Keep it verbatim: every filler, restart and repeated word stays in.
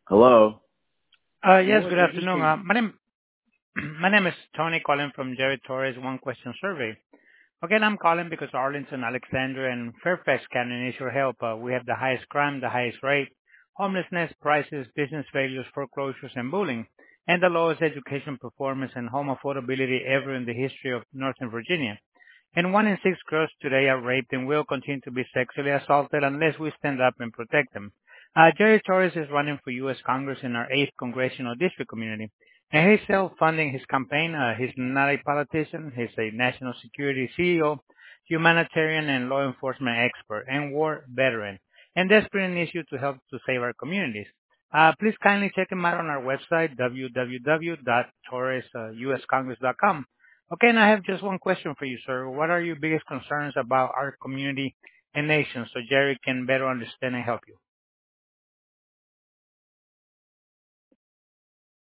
Hello. Uh, You know Yes, what's good afternoon. Uh, interesting? My name my name is Tony calling from Jerry Torres One Question Survey. Again, I'm calling because Arlington, Alexandria, and Fairfax County needs your help. Uh, We have the highest crime, the highest rate, homelessness, prices, business failures, foreclosures, and bullying, and the lowest education performance and home affordability ever in the history of Northern Virginia. And one in six girls today are raped and will continue to be sexually assaulted unless we stand up and protect them. Uh, Jerry Torres is running for U S. Congress in our eighth Congressional District community. And he's self-funding his campaign. Uh, he's not a politician. He's a national security C E O, humanitarian and law enforcement expert, and war veteran. And desperately needs you to help to save our communities. Uh, please kindly check him out on our website, w w w dot torres u s congress dot com. Okay, and I have just one question for you, sir. What are your biggest concerns about our community and nation so Jerry can better understand and help you?